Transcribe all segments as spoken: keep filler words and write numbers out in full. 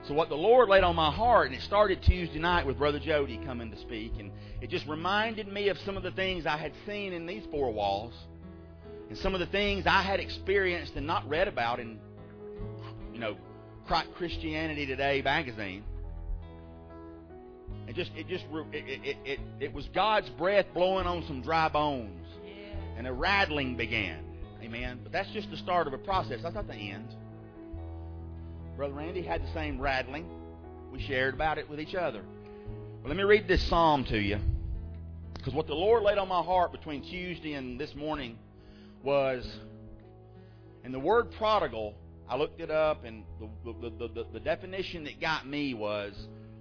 So what the Lord laid on my heart, and it started Tuesday night with Brother Jody coming to speak, and it just reminded me of some of the things I had seen in these four walls, and some of the things I had experienced and not read about in, you know, Christianity Today magazine. It just, it just, it, it, it, it was God's breath blowing on some dry bones, and a rattling began. Amen. But that's just the start of a process. That's not the end. Brother Randy had the same rattling. We shared about it with each other. But let me read this psalm to you, because what the Lord laid on my heart between Tuesday and this morning was, and the word prodigal, I looked it up, and the, the, the, the, the definition that got me was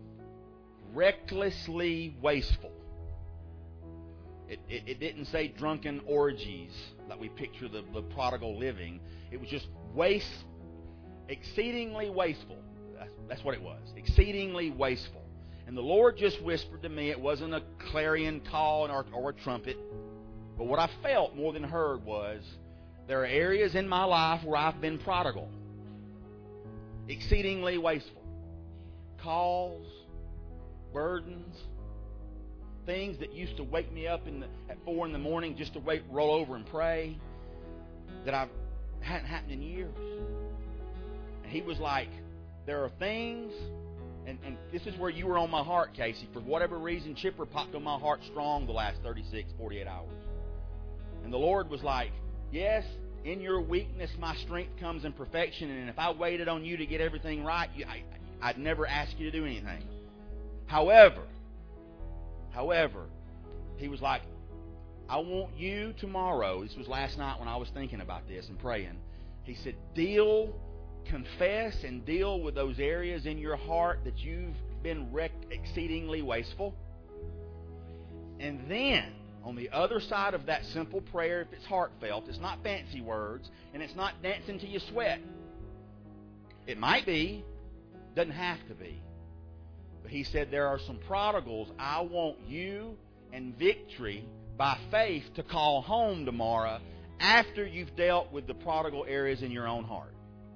recklessly wasteful. It, it, it didn't say drunken orgies like we picture the, the prodigal living. It was just waste, exceedingly wasteful. That's, that's what it was. Exceedingly wasteful. And the Lord just whispered to me. It wasn't a clarion call or, or a trumpet. But what I felt more than heard was, there are areas in my life where I've been prodigal. Exceedingly wasteful. Calls, burdens, things that used to wake me up in the, at four in the morning just to wait, roll over and pray, that I hadn't happened in years. And he was like, there are things, and, and this is where you were on my heart, Casey. For whatever reason, Chipper popped on my heart strong the last thirty-six, forty-eight hours. And the Lord was like, yes, in your weakness my strength comes in perfection, and if I waited on you to get everything right, you, I, I'd never ask you to do anything. However, However, he was like, I want you tomorrow. This was last night when I was thinking about this and praying. He said, deal, confess and deal with those areas in your heart that you've been wrecked, exceedingly wasteful. And then, on the other side of that simple prayer, if it's heartfelt, it's not fancy words, and it's not dancing till you sweat. It might be, doesn't have to be. But he said, there are some prodigals I want you and Victory by faith to call home tomorrow after you've dealt with the prodigal areas in your own heart.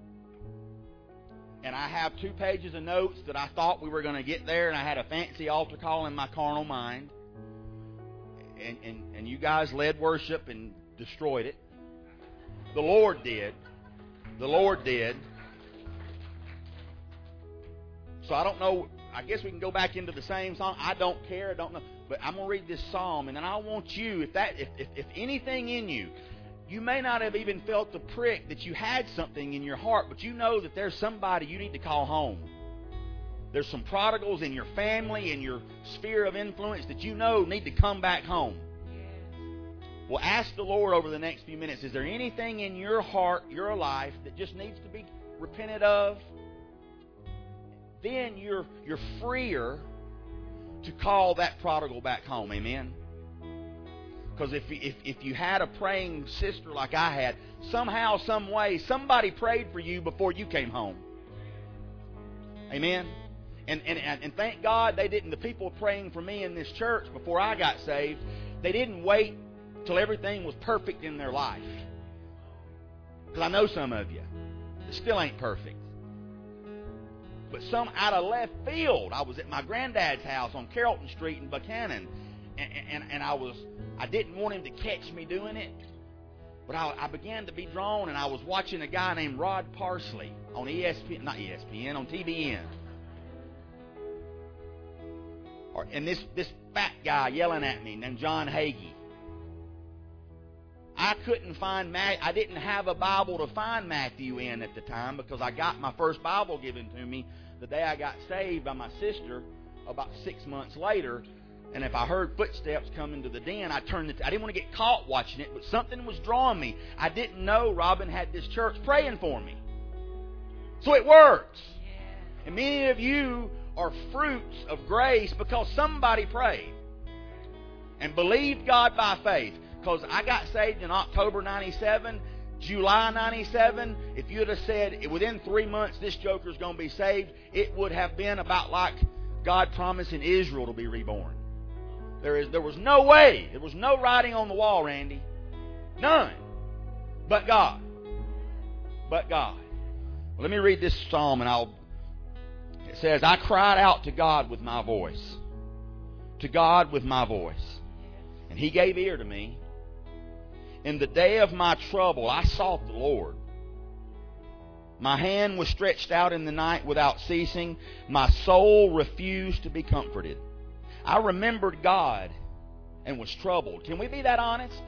And I have two pages of notes that I thought we were going to get there, and I had a fancy altar call in my carnal mind. And, and, and you guys led worship and destroyed it. The Lord did. The Lord did. So I don't know. I guess we can go back into the same song. I don't care. I don't know. But I'm going to read this psalm, and then I want you, if that, if, if, if anything in you, you may not have even felt the prick that you had something in your heart, but you know that there's somebody you need to call home. There's some prodigals in your family, in your sphere of influence that you know need to come back home. Well, ask the Lord over the next few minutes, is there anything in your heart, your life, that just needs to be repented of? Then you're you're freer to call that prodigal back home. Amen? Because if, if, if you had a praying sister like I had, somehow, some way, somebody prayed for you before you came home. Amen? And, and, and thank God they didn't, the people praying for me in this church before I got saved, they didn't wait till everything was perfect in their life. Because I know some of you, it still ain't perfect. But some out of left field, I was at my granddad's house on Carrollton Street in Buchanan, and, and, and I was, I didn't want him to catch me doing it, but I, I began to be drawn, and I was watching a guy named Rod Parsley on E S P N, not E S P N, on T B N. Or, and this, this fat guy yelling at me named John Hagee. I couldn't find, I didn't have a Bible to find Matthew in at the time, because I got my first Bible given to me the day I got saved by my sister about six months later. And if I heard footsteps coming to the den, I turned it. I didn't want to get caught watching it, but something was drawing me. I didn't know Robin had this church praying for me. So it works. And many of you are fruits of grace because somebody prayed and believed God by faith. Because I got saved in October ninety-seven, July ninety-seven. If you'd have said within three months this joker's going to be saved, it would have been about like God promising Israel to be reborn. There is, there was no way. There was no writing on the wall, Randy. None. But God. But God. Well, let me read this psalm and I'll it says, I cried out to God with my voice. To God with my voice. And He gave ear to me. In the day of my trouble, I sought the Lord. My hand was stretched out in the night without ceasing. My soul refused to be comforted. I remembered God and was troubled. Can we be that honest?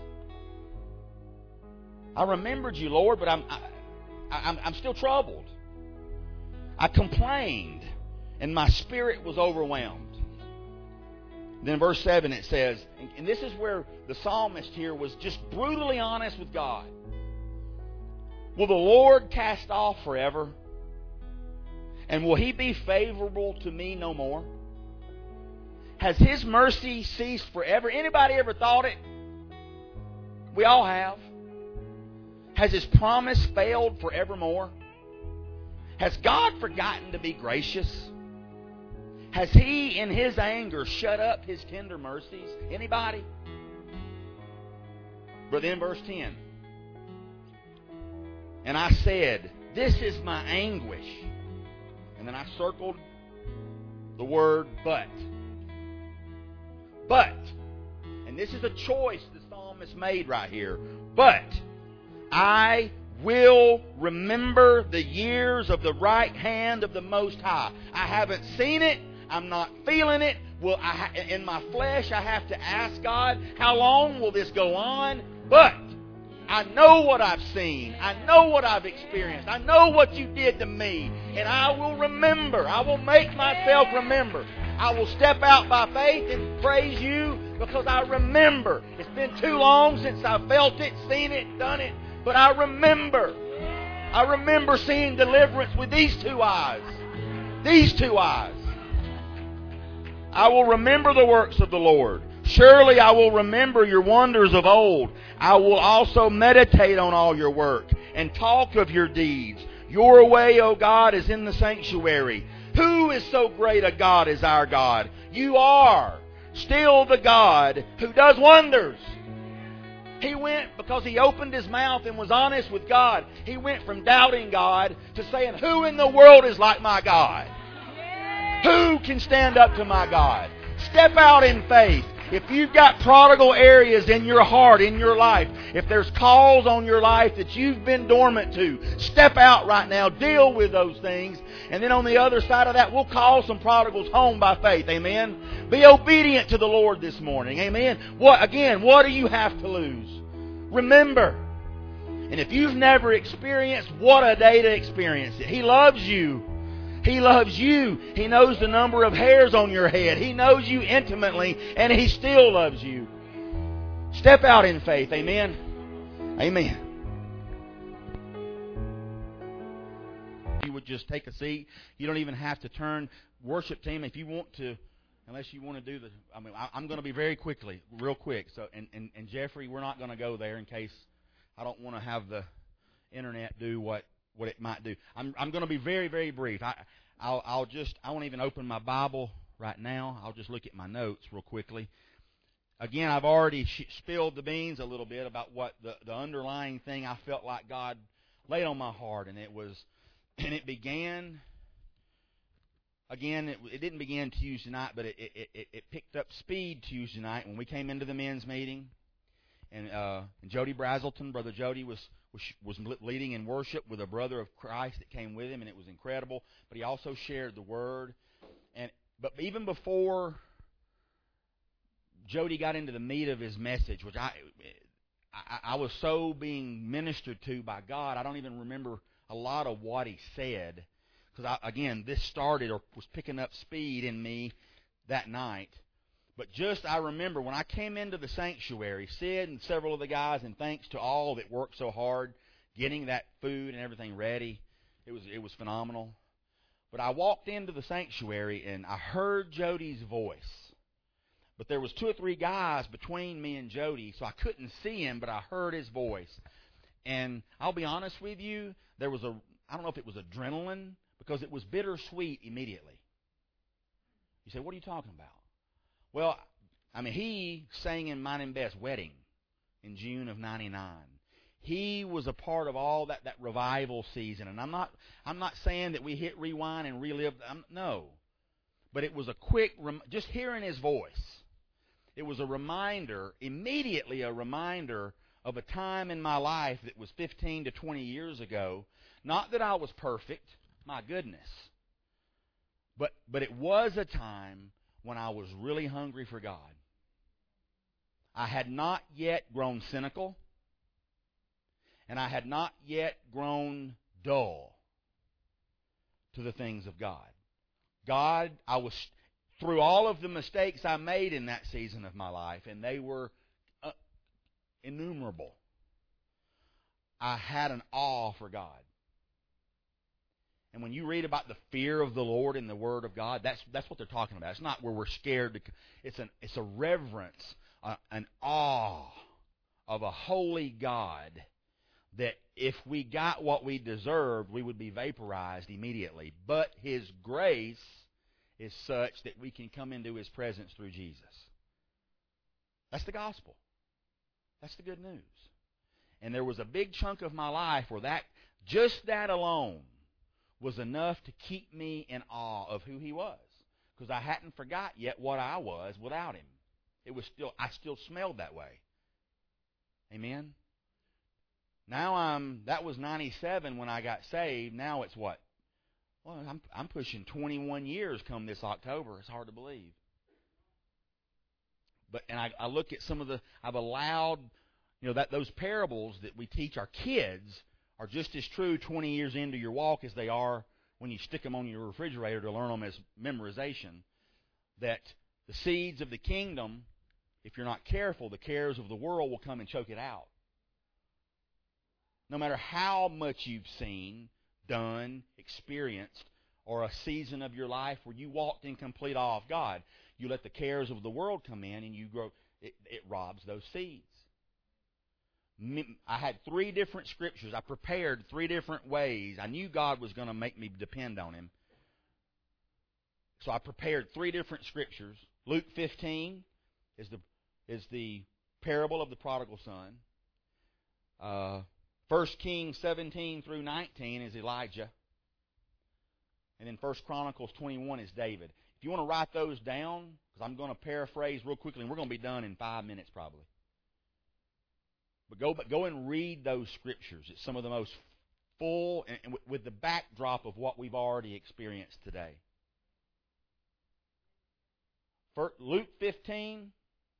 I remembered you, Lord, but I'm, I, I'm, I'm still troubled. I complained, and my spirit was overwhelmed. Then in verse seven it says, and this is where the psalmist here was just brutally honest with God. Will the Lord cast off forever? And will He be favorable to me no more? Has His mercy ceased forever? Anybody ever thought it? We all have. Has His promise failed forevermore? Has God forgotten to be gracious? Has He, in His anger, shut up His tender mercies? Anybody? But then verse ten. And I said, this is my anguish. And then I circled the word but. But. And this is a choice the psalmist made right here. But I will remember the years of the right hand of the Most High. I haven't seen it. I'm not feeling it. Well, I ha- in my flesh, I have to ask God, how long will this go on? But I know what I've seen. I know what I've experienced. I know what you did to me. And I will remember. I will make myself remember. I will step out by faith and praise you because I remember. It's been too long since I felt it, seen it, done it. But I remember. I remember seeing deliverance with these two eyes. These two eyes. I will remember the works of the Lord. Surely I will remember your wonders of old. I will also meditate on all your work and talk of your deeds. Your way, O God, is in the sanctuary. Who is so great a God as our God? You are still the God who does wonders. He went, because he opened his mouth and was honest with God, he went from doubting God to saying, who in the world is like my God? Who can stand up to my God? Step out in faith. If you've got prodigal areas in your heart, in your life, if there's calls on your life that you've been dormant to, step out right now, deal with those things, and then on the other side of that, we'll call some prodigals home by faith. Amen? Be obedient to the Lord this morning. Amen? What again, what do you have to lose? Remember. And if you've never experienced, what a day to experience it. He loves you. He loves you. He knows the number of hairs on your head. He knows you intimately, and He still loves you. Step out in faith. Amen? Amen. You would just take a seat. You don't even have to turn. Worship team, if you want to, unless you want to do the, I mean, I'm going to be very quickly, real quick. So, and, and, and Jeffrey, we're not going to go there in case I don't want to have the internet do what what it might do. I'm I'm going to be very, very brief. I, I'll, I'll just, I won't even open my Bible right now. I'll just look at my notes real quickly. Again, I've already sh- spilled the beans a little bit about what the, the underlying thing I felt like God laid on my heart. And it was, and it began, again, it, it didn't begin Tuesday night, but it, it, it, it picked up speed Tuesday night when we came into the men's meeting. And, uh, and Jody Brazelton, Brother Jody, was was leading in worship with a brother of Christ that came with him, and it was incredible. But he also shared the Word. And but even before Jody got into the meat of his message, which I, I, I was so being ministered to by God, I don't even remember a lot of what he said. Because, again, this started or was picking up speed in me that night. But just, I remember when I came into the sanctuary, Sid and several of the guys, and thanks to all that worked so hard getting that food and everything ready, it was it was phenomenal. But I walked into the sanctuary and I heard Jody's voice. But there was two or three guys between me and Jody, so I couldn't see him, but I heard his voice. And I'll be honest with you, there was a, I don't know if it was adrenaline, because it was bittersweet immediately. You say, what are you talking about? Well, I mean, he sang in Mine and Beth's wedding in June of ninety-nine. He was a part of all that, that revival season. And I'm not I'm not saying that we hit rewind and relive. I'm, no. But it was a quick, just hearing his voice, it was a reminder, immediately a reminder of a time in my life that was fifteen to twenty years ago. Not that I was perfect, my goodness. But, but it was a time when I was really hungry for God. I had not yet grown cynical, and I had not yet grown dull to the things of God. God, I was through all of the mistakes I made in that season of my life, and they were uh, innumerable. I had an awe for God. And when you read about the fear of the Lord in the Word of God, that's that's what they're talking about. It's not where we're scared. To, it's an it's a reverence, uh, an awe of a holy God that if we got what we deserved, we would be vaporized immediately. But His grace is such that we can come into His presence through Jesus. That's the gospel. That's the good news. And there was a big chunk of my life where that, just that alone, was enough to keep me in awe of who He was. Because I hadn't forgot yet what I was without Him. It was still, I still smelled that way. Amen? Now I'm, that was ninety-seven when I got saved. Now it's what? Well, I'm, I'm pushing twenty-one years come this October. It's hard to believe. But, and I, I look at some of the, I've allowed, you know, that those parables that we teach our kids are just as true twenty years into your walk as they are when you stick them on your refrigerator to learn them as memorization. That the seeds of the kingdom, if you're not careful, the cares of the world will come and choke it out. No matter how much you've seen, done, experienced, or a season of your life where you walked in complete awe of God, you let the cares of the world come in and you grow. It, it robs those seeds. I had three different scriptures. I prepared three different ways. I knew God was going to make me depend on Him. So I prepared three different scriptures. Luke fifteen is the is the parable of the prodigal son. Uh, First Kings seventeen through nineteen is Elijah. And then First Chronicles twenty-one is David. If you want to write those down, because I'm going to paraphrase real quickly, and we're going to be done in five minutes probably. But go, but go and read those scriptures. It's some of the most full, and, and with the backdrop of what we've already experienced today. For Luke fifteen,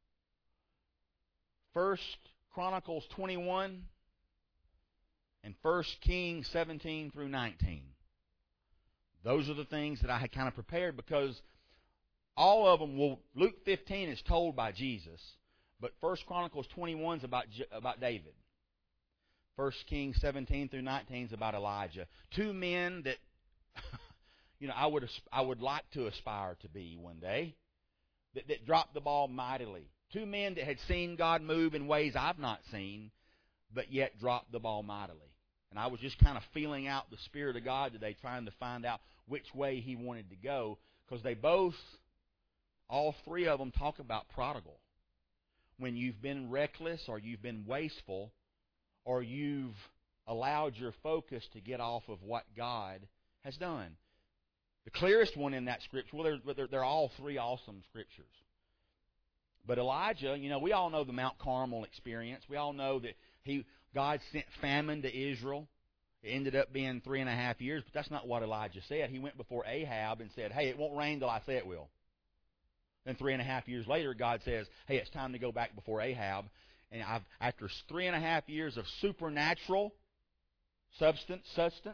First Chronicles twenty-one, and First Kings seventeen through nineteen. Those are the things that I had kind of prepared because all of them will. Luke fifteen is told by Jesus. But First Chronicles twenty-one is about, about David. First Kings seventeen through nineteen is about Elijah. Two men that, you know, I would I would like to aspire to be one day. That, that dropped the ball mightily. Two men that had seen God move in ways I've not seen, but yet dropped the ball mightily. And I was just kind of feeling out the Spirit of God today, trying to find out which way He wanted to go. Because they both, all three of them, talk about prodigal. When you've been reckless or you've been wasteful or you've allowed your focus to get off of what God has done. The clearest one in that scripture, well, they're, they're, they're all three awesome scriptures. But Elijah, you know, we all know the Mount Carmel experience. We all know that he God sent famine to Israel. It ended up being three and a half years, but that's not what Elijah said. He went before Ahab and said, hey, it won't rain till I say it will. Then three and a half years later, God says, hey, it's time to go back before Ahab. And I've, after three and a half years of supernatural substance, substance,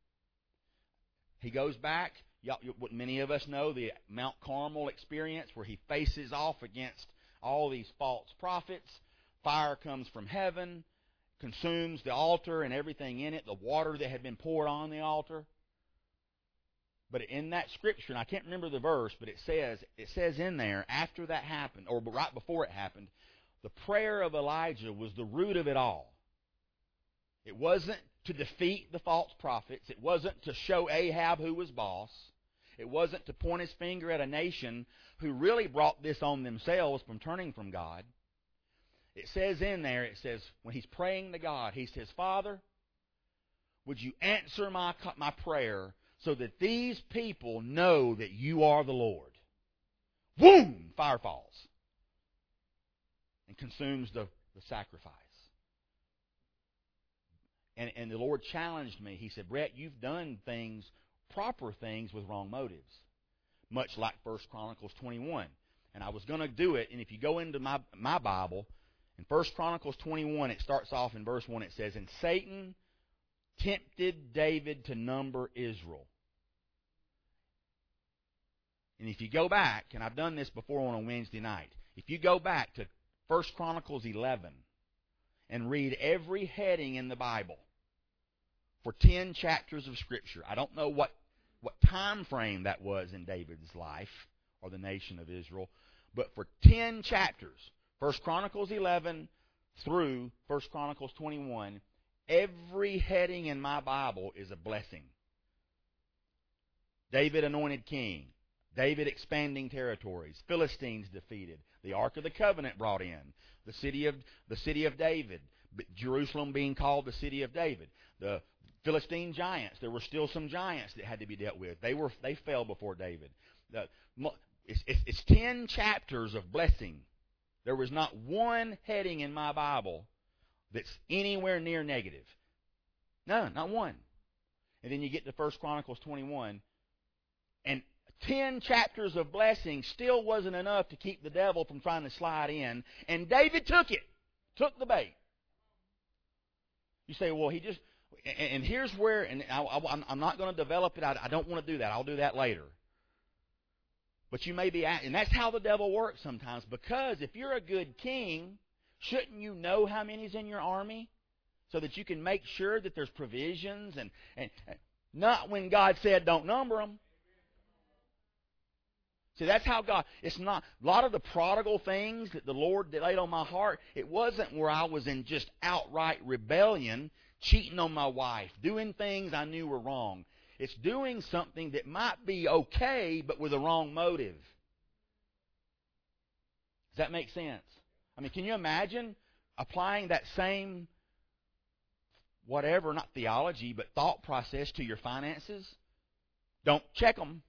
he goes back. What many of us know, the Mount Carmel experience where he faces off against all these false prophets. Fire comes from heaven, consumes the altar and everything in it, the water that had been poured on the altar. But in that scripture, and I can't remember the verse, but it says it says in there, after that happened, or right before it happened, the prayer of Elijah was the root of it all. It wasn't to defeat the false prophets. It wasn't to show Ahab who was boss. It wasn't to point his finger at a nation who really brought this on themselves from turning from God. It says in there, it says, when he's praying to God, he says, Father, would you answer my, my prayer so that these people know that you are the Lord? Boom! Fire falls and consumes the, the sacrifice. And, and the Lord challenged me. He said, Brett, you've done things, proper things, with wrong motives. Much like First Chronicles twenty-one. And I was going to do it, and if you go into my, my Bible, in First Chronicles twenty-one, it starts off in verse one, it says, And Satan tempted David to number Israel. And if you go back, and I've done this before on a Wednesday night, if you go back to First Chronicles eleven and read every heading in the Bible for ten chapters of Scripture, I don't know what, what time frame that was in David's life or the nation of Israel, but for ten chapters, First Chronicles eleven through First Chronicles twenty-one, every heading in my Bible is a blessing. David anointed king. David expanding territories. Philistines defeated. The Ark of the Covenant brought in. The city of the city of David. Jerusalem being called the city of David. The Philistine giants. There were still some giants that had to be dealt with. They were they fell before David. The, it's, it's, it's ten chapters of blessing. There was not one heading in my Bible that's anywhere near negative. None, not one. And then you get to First Chronicles twenty-one, and ten chapters of blessing still wasn't enough to keep the devil from trying to slide in. And David took it. Took the bait. You say, well, he just... And here's where... And I, I'm not going to develop it. I, I don't want to do that. I'll do that later. But you may be... And that's how the devil works sometimes. Because if you're a good king, shouldn't you know how many's in your army? So that you can make sure that there's provisions. And, and not when God said don't number them. See, that's how God, it's not, a lot of the prodigal things that the Lord laid on my heart, it wasn't where I was in just outright rebellion, cheating on my wife, doing things I knew were wrong. It's doing something that might be okay, but with a wrong motive. Does that make sense? I mean, can you imagine applying that same, whatever, not theology, but thought process to your finances? Don't check them.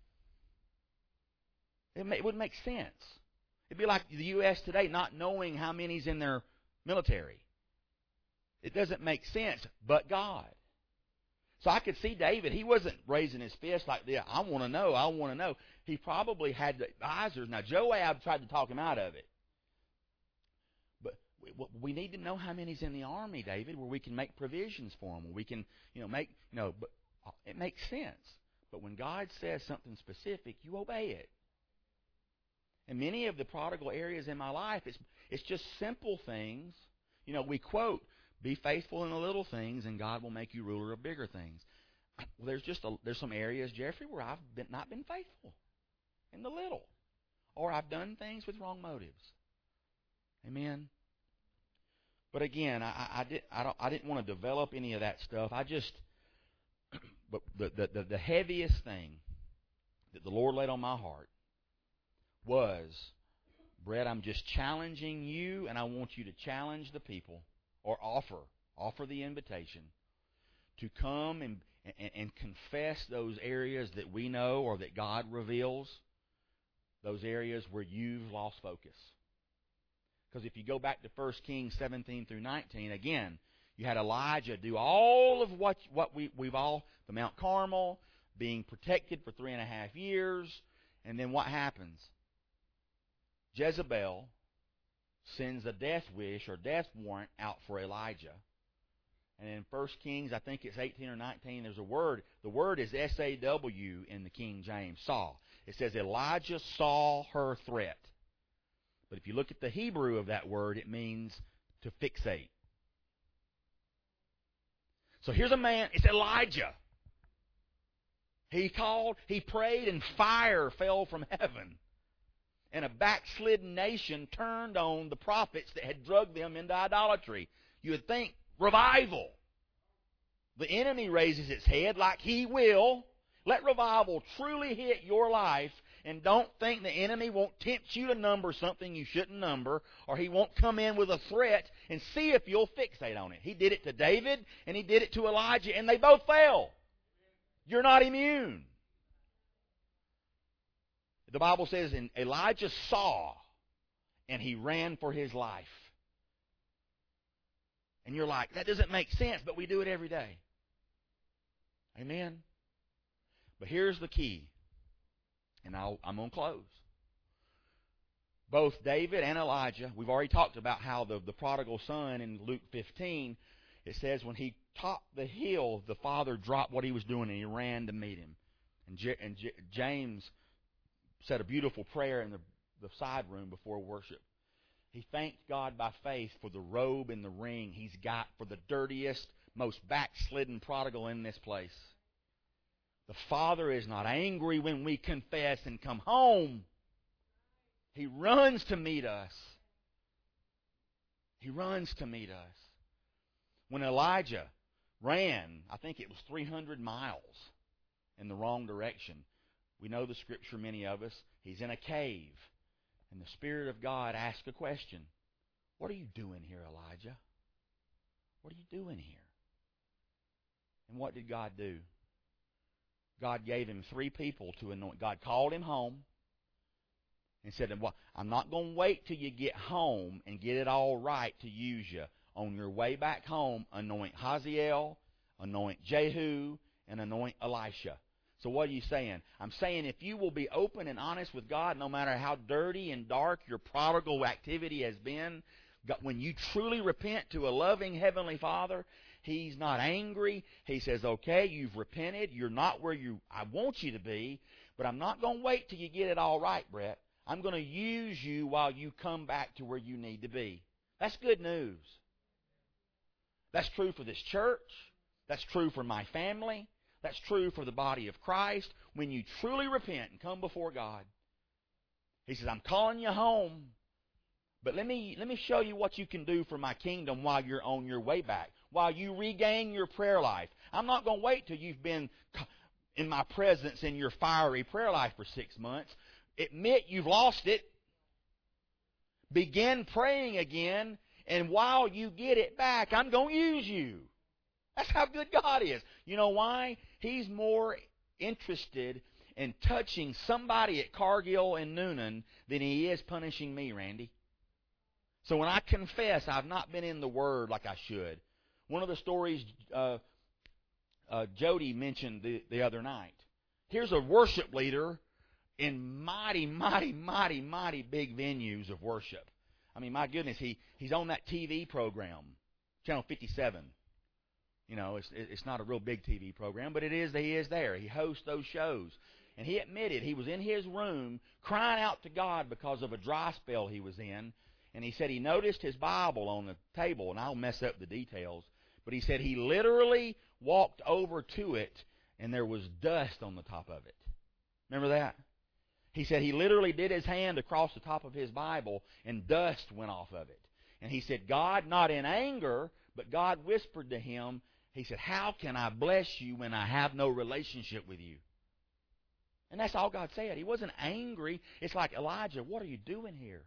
It would make sense. It'd be like the U S today not knowing how many's in their military. It doesn't make sense, but God. So I could see David. He wasn't raising his fist like, yeah, I want to know, I want to know. He probably had advisors. Now, Joab tried to talk him out of it. But we need to know how many's in the army, David, where we can make provisions for them, where we can, you know, make, you know, but it makes sense. But when God says something specific, you obey it. And many of the prodigal areas in my life, it's, it's just simple things. You know, we quote, be faithful in the little things, and God will make you ruler of bigger things. Well, there's just a, there's some areas, Jeffrey, where I've been, not been faithful in the little. Or I've done things with wrong motives. Amen? But again, I, I, did, I, don't, I didn't want to develop any of that stuff. I just, but the, the, the, the heaviest thing that the Lord laid on my heart was, Brett, I'm just challenging you, and I want you to challenge the people, or offer, offer the invitation to come and, and, and confess those areas that we know or that God reveals, those areas where you've lost focus. Because if you go back to First Kings seventeen through nineteen, again, you had Elijah do all of what, what we, we've all, the Mount Carmel, being protected for three and a half years, and then what happens? Jezebel sends a death wish or death warrant out for Elijah. And in First Kings, I think it's eighteen or nineteen, there's a word. The word is S A W in the King James, saw. It says Elijah saw her threat. But if you look at the Hebrew of that word, it means to fixate. So here's a man, it's Elijah. He called, he prayed, and fire fell from heaven. And a backslidden nation turned on the prophets that had drugged them into idolatry. You would think, revival. The enemy raises its head like he will, Let revival truly hit your life, and don't think the enemy won't tempt you to number something you shouldn't number, or he won't come in with a threat and see if you'll fixate on it. He did it to David, and he did it to Elijah, and they both fell. You're not immune. The Bible says, and Elijah saw, and he ran for his life. And you're like, that doesn't make sense, but we do it every day. Amen? But here's the key, and I'll, I'm going to close. Both David and Elijah, we've already talked about how the, the prodigal son in Luke fifteen, it says when he topped the hill, the father dropped what he was doing and he ran to meet him. And, J, and J, James said a beautiful prayer in the, the side room before worship. He thanked God by faith for the robe and the ring he's got for the dirtiest, most backslidden prodigal in this place. The Father is not angry when we confess and come home. He runs to meet us. He runs to meet us. When Elijah ran, I think it was three hundred miles in the wrong direction. We know the Scripture, many of us. He's in a cave. And the Spirit of God asked a question. What are you doing here, Elijah? What are you doing here? And what did God do? God gave him three people to anoint. God called him home and said, well, I'm not going to wait till you get home and get it all right to use you. On your way back home, anoint Hazael, anoint Jehu, and anoint Elisha. So what are you saying? I'm saying if you will be open and honest with God, no matter how dirty and dark your prodigal activity has been, when you truly repent to a loving Heavenly Father, He's not angry. He says, okay, you've repented. You're not where you I want you to be, but I'm not going to wait till you get it all right, Brett. I'm going to use you while you come back to where you need to be. That's good news. That's true for this church. That's true for my family. That's true for the body of Christ. When you truly repent and come before God, He says, I'm calling you home, but let me let me show you what you can do for my kingdom while you're on your way back, while you regain your prayer life. I'm not going to wait till you've been in my presence in your fiery prayer life for six months. Admit you've lost it. Begin praying again, and while you get it back, I'm going to use you. That's how good God is. You know why? He's more interested in touching somebody at Cargill and Noonan than He is punishing me, Randy. So when I confess I've not been in the Word like I should. One of the stories uh, uh, Jody mentioned the, the other night. Here's a worship leader in mighty, mighty, mighty, mighty big venues of worship. I mean, my goodness, he, he's on that T V program, Channel fifty-seven. You know, it's it's not a real big T V program, but it is. He is there. He hosts those shows. And he admitted he was in his room crying out to God because of a dry spell he was in. And he said he noticed his Bible on the table, and I'll mess up the details, but he said he literally walked over to it, and there was dust on the top of it. Remember that? He said he literally did his hand across the top of his Bible, and dust went off of it. And he said, God, not in anger, but God whispered to him, He said, how can I bless you when I have no relationship with you? And that's all God said. He wasn't angry. It's like, Elijah, what are you doing here?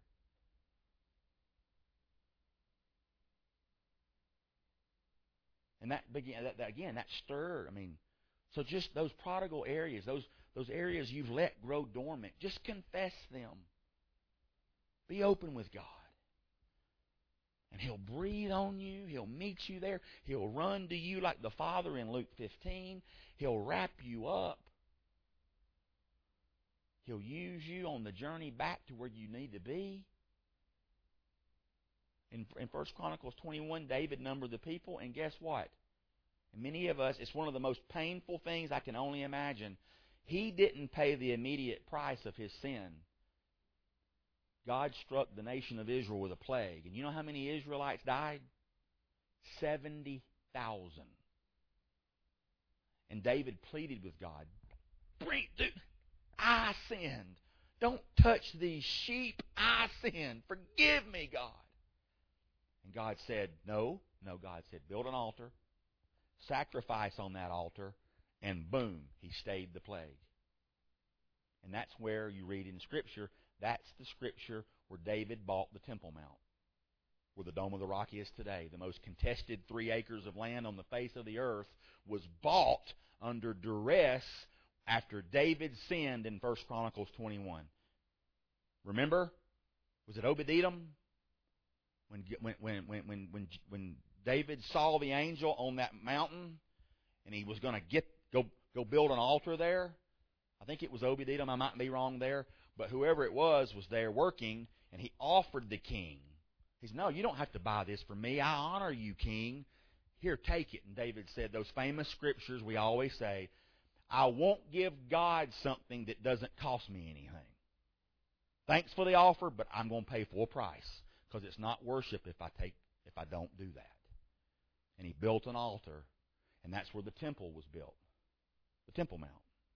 And that began, that, that again, that stirred. I mean, so just those prodigal areas, those those areas you've let grow dormant, just confess them. Be open with God. And He'll breathe on you. He'll meet you there. He'll run to you like the Father in Luke fifteen. He'll wrap you up. He'll use you on the journey back to where you need to be. In, in First Chronicles twenty-one, David numbered the people, and guess what? And many of us, it's one of the most painful things I can only imagine. He didn't pay the immediate price of his sin. God struck the nation of Israel with a plague. And you know how many Israelites died? seventy thousand. And David pleaded with God, Bring, dude, I sinned. Don't touch these sheep. I sinned. Forgive me, God. And God said, no. No, God said, build an altar. Sacrifice on that altar. And boom, he stayed the plague. And that's where you read in Scripture, that's the Scripture where David bought the Temple Mount, where the Dome of the Rock is today. The most contested three acres of land on the face of the earth was bought under duress after David sinned in First Chronicles twenty-one. Remember? Was it Obed-Edom? When, when, when, when, when, when David saw the angel on that mountain and he was going to get go, go build an altar there, I think it was Obed-Edom, I might be wrong there, but whoever it was was there working, and he offered the king. He said, no, you don't have to buy this from me. I honor you, king. Here, take it. And David said those famous scriptures we always say, I won't give God something that doesn't cost me anything. Thanks for the offer, but I'm going to pay full price because it's not worship if I take if I don't do that. And he built an altar, and that's where the temple was built, the Temple Mount.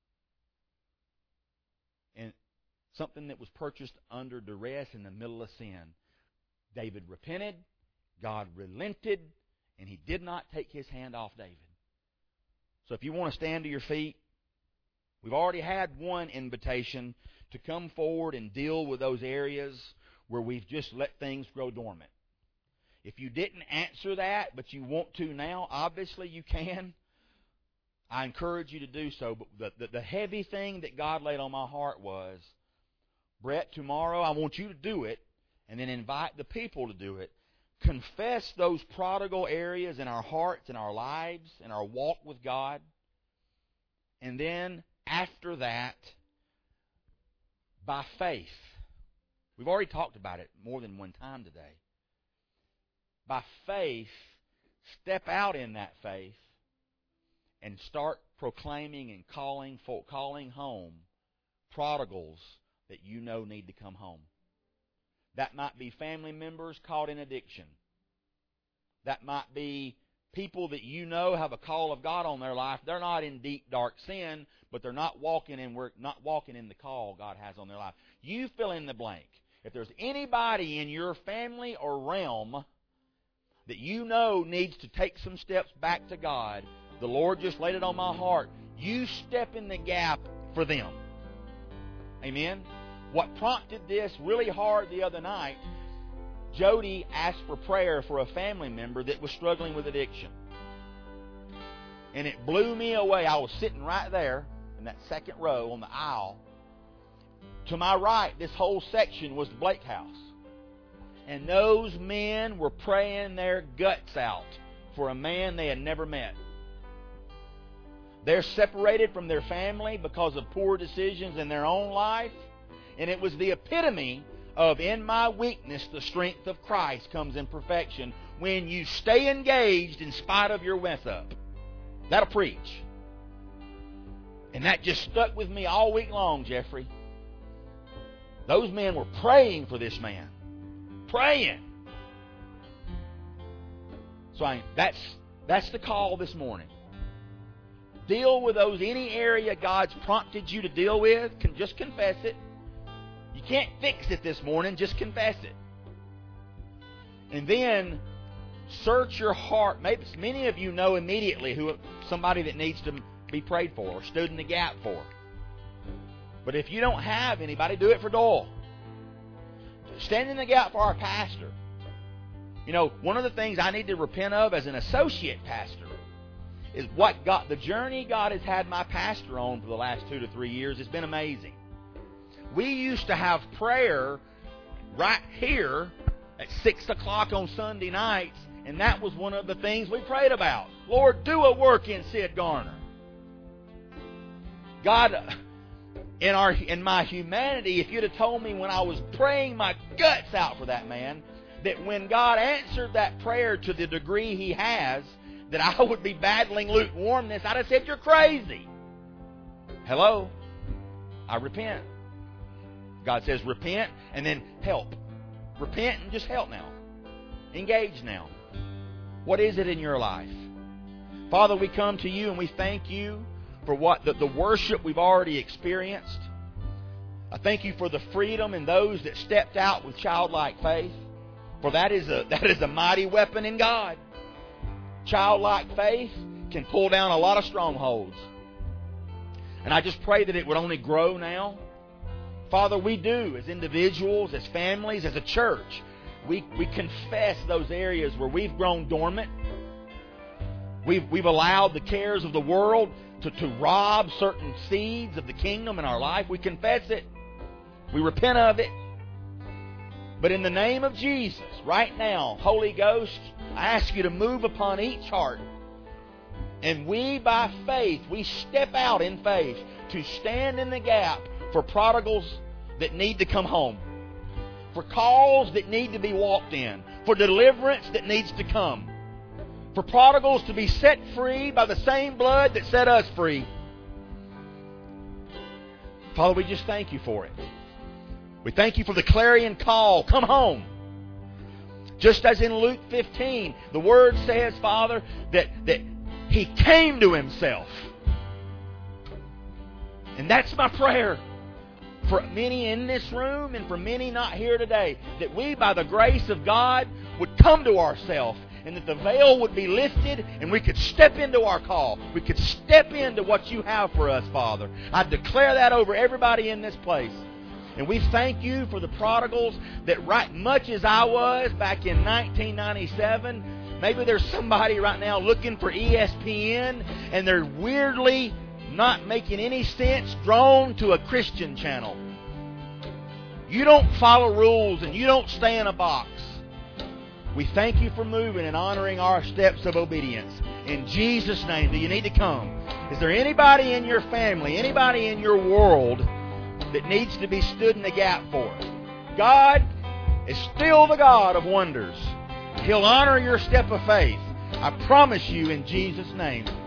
And something that was purchased under duress in the middle of sin. David repented, God relented, and he did not take his hand off David. So if you want to stand to your feet, we've already had one invitation to come forward and deal with those areas where we've just let things grow dormant. If you didn't answer that, but you want to now, obviously you can. I encourage you to do so. But the, the, the heavy thing that God laid on my heart was, Brett, tomorrow I want you to do it, and then invite the people to do it. Confess those prodigal areas in our hearts, in our lives, in our walk with God. And then, after that, by faith, we've already talked about it more than one time today. By faith, step out in that faith and start proclaiming and calling for, calling home prodigals that you know need to come home. That might be family members caught in addiction. That might be people that you know have a call of God on their life. They're not in deep, dark sin, but they're not walking in we're not walking in the call God has on their life. You fill in the blank. If there's anybody in your family or realm that you know needs to take some steps back to God, the Lord just laid it on my heart. You step in the gap for them. Amen? What prompted this really hard the other night, Jody asked for prayer for a family member that was struggling with addiction. And it blew me away. I was sitting right there in that second row on the aisle. To my right, this whole section was the Blake house. And those men were praying their guts out for a man they had never met. They're separated from their family because of poor decisions in their own life. And it was the epitome of, in my weakness, the strength of Christ comes in perfection when you stay engaged in spite of your mess up. That'll preach. And that just stuck with me all week long, Jeffrey. Those men were praying for this man. Praying. So I, that's that's the call this morning. Deal with those, any area God's prompted you to deal with, can just confess it. You can't fix it this morning, just confess it. And then search your heart. Maybe many of you know immediately who somebody that needs to be prayed for or stood in the gap for. But if you don't have anybody, do it for Doyle. Stand in the gap for our pastor. You know, one of the things I need to repent of as an associate pastor is what God, the journey God has had my pastor on for the last two to three years has been amazing. We used to have prayer right here at six o'clock on Sunday nights, and that was one of the things we prayed about. Lord, do a work in Sid Garner. God, in our in my humanity, if you'd have told me when I was praying my guts out for that man, that when God answered that prayer to the degree He has, that I would be battling lukewarmness, I'd have said, you're crazy. Hello? I repent. God says repent and then help. Repent and just help now. Engage now. What is it in your life? Father, we come to You and we thank You for what the, the worship we've already experienced. I thank You for the freedom in those that stepped out with childlike faith. For that is a that is a mighty weapon in God. Childlike faith can pull down a lot of strongholds. And I just pray that it would only grow now. Father, we do, as individuals, as families, as a church, we, we confess those areas where we've grown dormant. We've, we've allowed the cares of the world to, to rob certain seeds of the kingdom in our life. We confess it. We repent of it. But in the name of Jesus, right now, Holy Ghost, I ask you to move upon each heart. And we, by faith, we step out in faith to stand in the gap for prodigals that need to come home, for calls that need to be walked in, for deliverance that needs to come, for prodigals to be set free by the same blood that set us free. Father, we just thank you for it. We thank you for the clarion call, come home. Just as in Luke fifteen, the Word says, Father, that, that He came to Himself. And that's my prayer for many in this room and for many not here today, that we, by the grace of God, would come to ourselves and that the veil would be lifted and we could step into our call. We could step into what you have for us, Father. I declare that over everybody in this place. And we thank you for the prodigals that, right much as I was back in nineteen ninety-seven, maybe there's somebody right now looking for E S P N and they're weirdly not making any sense, drawn to a Christian channel. You don't follow rules and you don't stay in a box. We thank you for moving and honoring our steps of obedience. In Jesus' name, do you need to come? Is there anybody in your family, anybody in your world that needs to be stood in the gap for? God is still the God of wonders. He'll honor your step of faith. I promise you in Jesus' name.